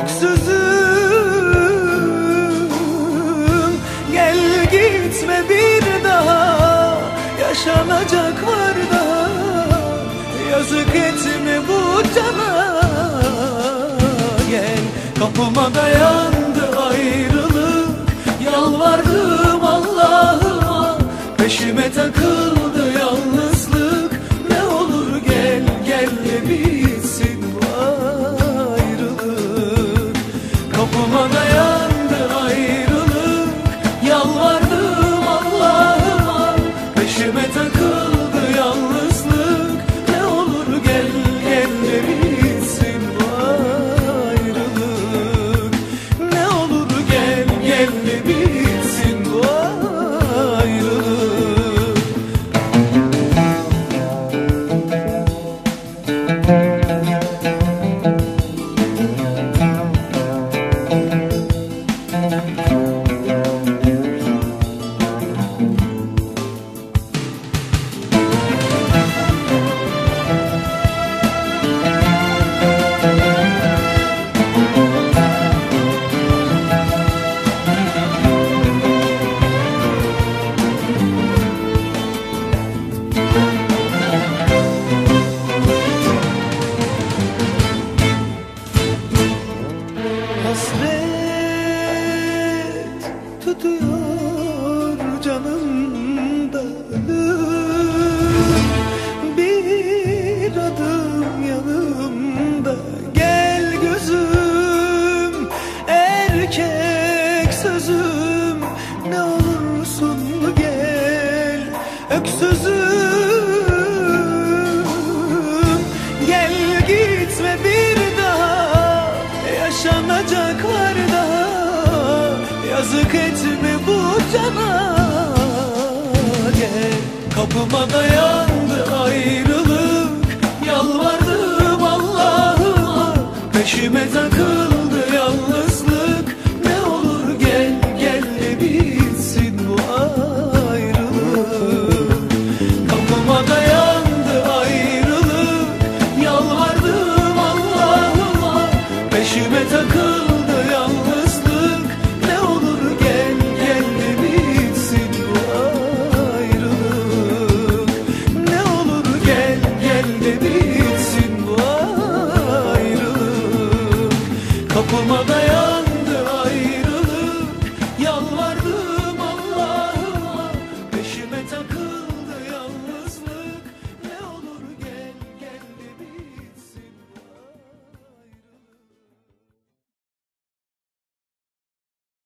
öksüzüm. Gel gitme bir daha, yaşanacak var daha. Yazık etme bu cana. Gel kapıma dayandı ayrılık, yalvardım Allah'ıma. Peşime takıldı yalnızlık, ne olur gel gel de bitsin bu ayrılık. Kapıma dayandı ayrılık, yalvardım Allah'ıma. Peşime takıldı yalnızlık, ne olur gel gel de bitsin bu ayrılık. Ne olur gel gel de bitsin bu ayrılık. Hasret tutuyor canımda, bir adım yanımda. Gel gözüm, erkek sözüm, ne olursun gel. Öksüzüm, gel gitme bir daha, yaşanacak var daha. Yazık etme bu cana. Gel kapıma dayandı ayrılık, yalvardım Allah'ıma. Peşime takıldı yalnızlık, ne olur gel gel de bitsin bu ayrılık. Kapıma dayandı ayrılık, yalvardım Allah'ıma. Peşime takıldı yalnızlık, ne olur gel gel de bitsin bu ayrılık. Ne olur gel gel de bitsin bu ayrılık. Kapıma dayan